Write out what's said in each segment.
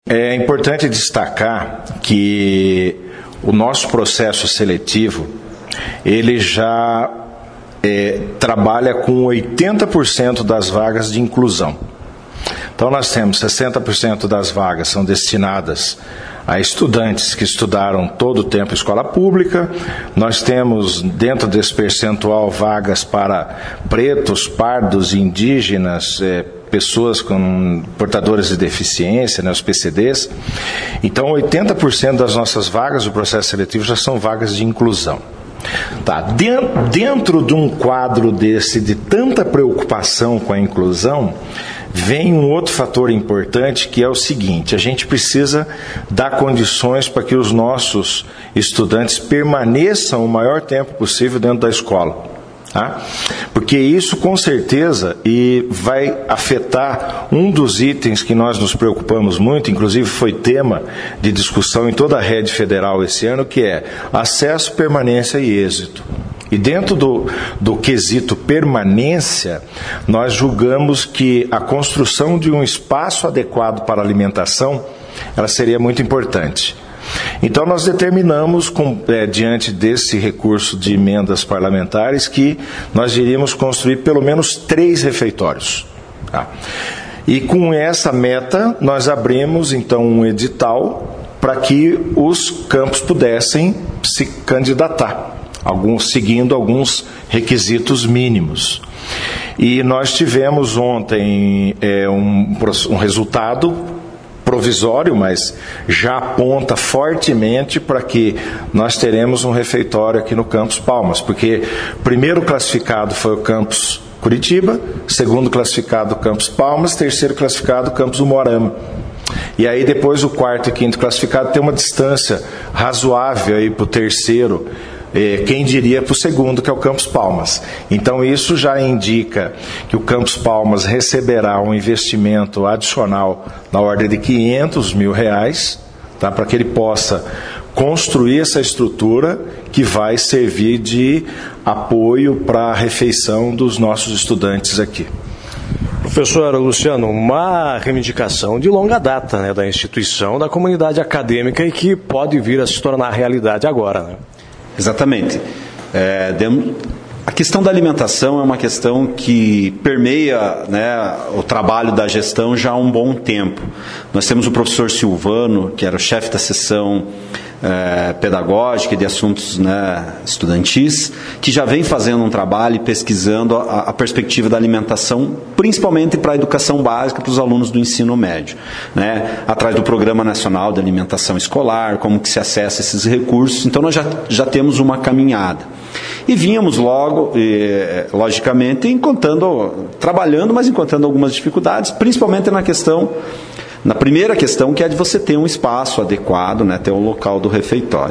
É importante destacar que o nosso processo seletivo, ele já trabalha com 80% das vagas de inclusão. Então nós temos 60% das vagas são destinadas a estudantes que estudaram todo o tempo em escola pública. Nós temos, dentro desse percentual, vagas para pretos, pardos, indígenas, pessoas portadoras de deficiência, né, os PCDs. Então, 80% das nossas vagas do processo seletivo já são vagas de inclusão. Tá. Dentro de um quadro desse, de tanta preocupação com a inclusão, vem um outro fator importante, que é o seguinte: a gente precisa dar condições para que os nossos estudantes permaneçam o maior tempo possível dentro da escola. Tá? Porque isso, com certeza, vai afetar um dos itens que nós nos preocupamos muito, inclusive foi tema de discussão em toda a rede federal esse ano, que é acesso, permanência e êxito. E dentro do quesito permanência, nós julgamos que a construção de um espaço adequado para a alimentação, ela seria muito importante. Então nós determinamos, diante desse recurso de emendas parlamentares, que nós iríamos construir pelo menos 3 refeitórios. Tá? E com essa meta, nós abrimos então um edital para que os campos pudessem se candidatar, seguindo alguns requisitos mínimos. E nós tivemos ontem um resultado provisório, mas já aponta fortemente para que nós teremos um refeitório aqui no Campus Palmas, porque primeiro classificado foi o Campus Curitiba, segundo classificado o Campus Palmas, terceiro classificado o Campus Umuarama. E aí depois o quarto e quinto classificado tem uma distância razoável aí para o terceiro, quem diria para o segundo, que é o Campus Palmas. Então isso já indica que o Campus Palmas receberá um investimento adicional na ordem de R$500 mil, tá, para que ele possa construir essa estrutura que vai servir de apoio para a refeição dos nossos estudantes aqui. Professor Luciano, uma reivindicação de longa data, né, da instituição, da comunidade acadêmica, e que pode vir a se tornar realidade agora, né? Exatamente. A questão da alimentação é uma questão que permeia, né, o trabalho da gestão já há um bom tempo. Nós temos o professor Silvano, que era o chefe da seção pedagógica e de assuntos, né, estudantis, que já vem fazendo um trabalho e pesquisando a perspectiva da alimentação, principalmente para a educação básica, para os alunos do ensino médio, né, atrás do Programa Nacional de Alimentação Escolar, como que se acessa esses recursos. Então nós já temos uma caminhada. E vínhamos logo, logicamente, trabalhando, mas encontrando algumas dificuldades, principalmente na primeira questão, que é de você ter um espaço adequado, né, ter um local do refeitório.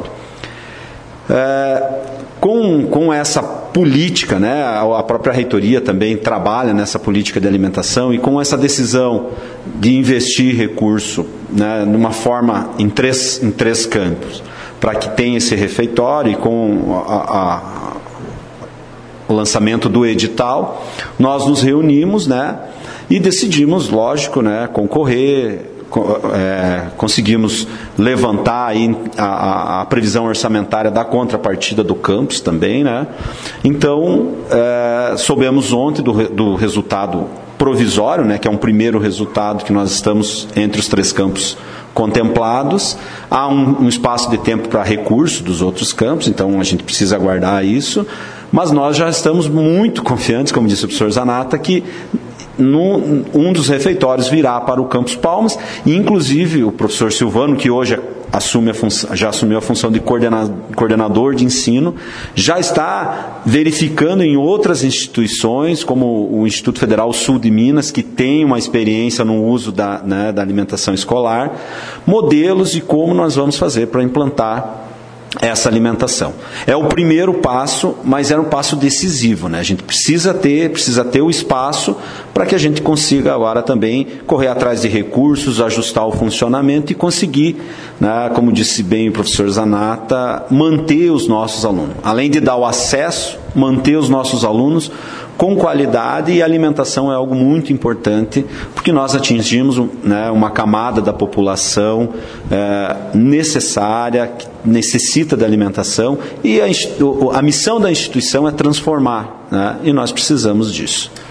Com essa política, né, a própria reitoria também trabalha nessa política de alimentação, e com essa decisão de investir recurso, né, numa forma em três campos, para que tenha esse refeitório, e com o lançamento do edital, nós nos reunimos, né, e decidimos, lógico, né, concorrer, conseguimos levantar aí a previsão orçamentária da contrapartida do campus também, né? Então, soubemos ontem do resultado provisório, né, que é um primeiro resultado, que nós estamos entre os 3 campos contemplados. Há um espaço de tempo para recurso dos outros campos, então a gente precisa aguardar isso, mas nós já estamos muito confiantes, como disse o professor Zanata, que um dos refeitórios virá para o Campus Palmas, e inclusive o professor Silvano, que hoje já assumiu a função de coordenador de ensino, já está verificando em outras instituições, como o Instituto Federal Sul de Minas, que tem uma experiência no uso da alimentação escolar, modelos de como nós vamos fazer para implantar essa alimentação. É o primeiro passo, mas é um passo decisivo, né? A gente precisa ter o espaço para que a gente consiga agora também correr atrás de recursos, ajustar o funcionamento e conseguir, né, como disse bem o professor Zanata, manter os nossos alunos. Além de dar o acesso, manter os nossos alunos com qualidade, e a alimentação é algo muito importante, porque nós atingimos, né, uma camada da população necessária, que necessita da alimentação, e a missão da instituição é transformar, né, e nós precisamos disso.